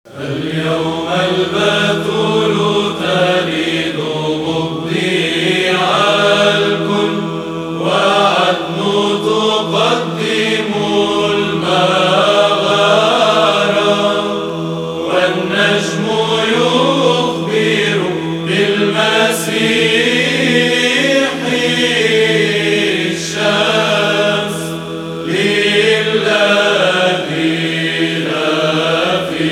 اليوم البتول تلد مبديع الكل، وعدن تقدم المغارة، والنجم يخبر بالمسيح الشمس للذين في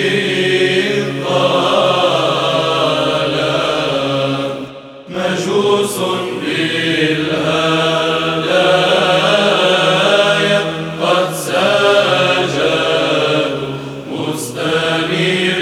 الظلام مجوس بالهدايا قد سجدوا مستنيرين